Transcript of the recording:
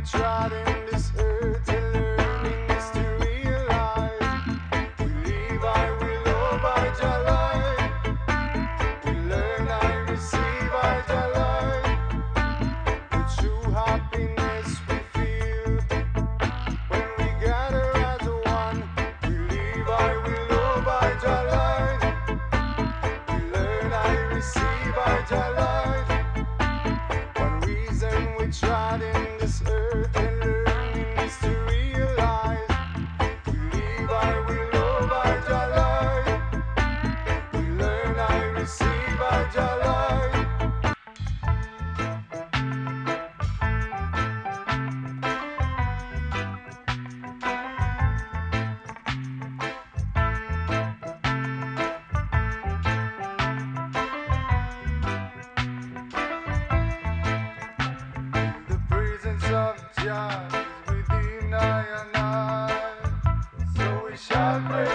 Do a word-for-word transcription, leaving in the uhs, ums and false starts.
trod in this earth and learning is to realize we live, I will obey Jah light. We learn, I receive, I Jah light. The true happiness we feel when we gather as one. We live, I will obey Jah light. We learn, I receive, I Jah light. One reason we trod in this earth and learning is to realize we live, I will obey Jah light. We learn, I receive, I Jah light. The presence of Jah is within I and I, so we shall pray.